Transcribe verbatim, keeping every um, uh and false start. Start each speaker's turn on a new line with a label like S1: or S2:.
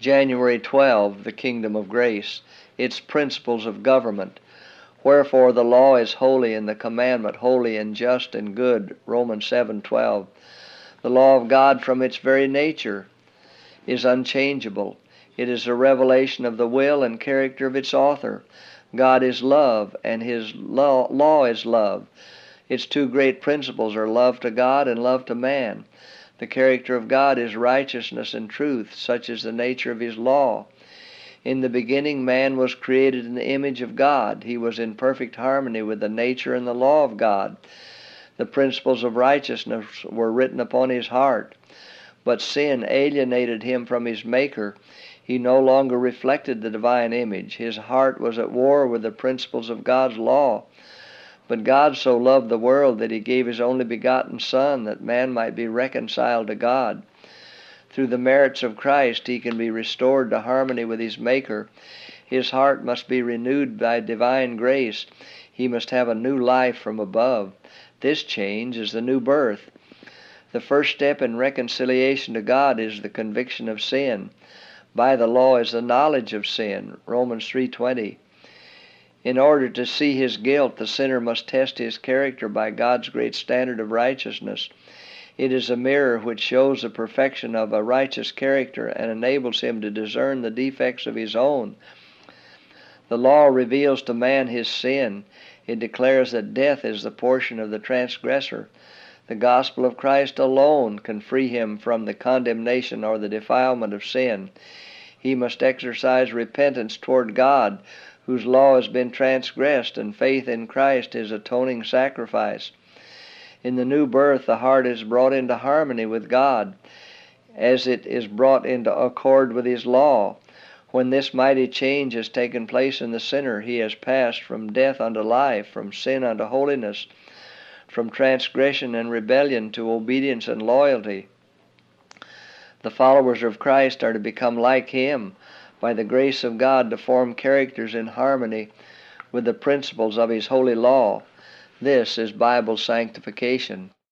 S1: January twelfth, the Kingdom of Grace, its principles of government. Wherefore the law is holy, and the commandment holy and just and good. Romans seven twelve. The law of God from its very nature is unchangeable. It is a revelation of the will and character of its author. God is love, and his law, law is love. Its two great principles are love to God and love to man. The character of God is righteousness and truth, such is the nature of his law. In the beginning, man was created in the image of God. He was in perfect harmony with the nature and the law of God. The principles of righteousness were written upon his heart. But sin alienated him from his Maker. He no longer reflected the divine image. His heart was at war with the principles of God's law. But God so loved the world that he gave his only begotten Son, that man might be reconciled to God. Through the merits of Christ, he can be restored to harmony with his Maker. His heart must be renewed by divine grace. He must have a new life from above. This change is the new birth. The first step in reconciliation to God is the conviction of sin. By the law is the knowledge of sin. Romans three twenty. In order to see his guilt, the sinner must test his character by God's great standard of righteousness. It is a mirror which shows the perfection of a righteous character and enables him to discern the defects of his own. The law reveals to man his sin. It declares that death is the portion of the transgressor. The gospel of Christ alone can free him from the condemnation or the defilement of sin. He must exercise repentance toward God, whose law has been transgressed, and faith in Christ, his atoning sacrifice. In the new birth, the heart is brought into harmony with God, as it is brought into accord with his law. When this mighty change has taken place in the sinner, he has passed from death unto life, from sin unto holiness, from transgression and rebellion to obedience and loyalty. The followers of Christ are to become like him, by the grace of God, to form characters in harmony with the principles of his holy law. This is Bible sanctification.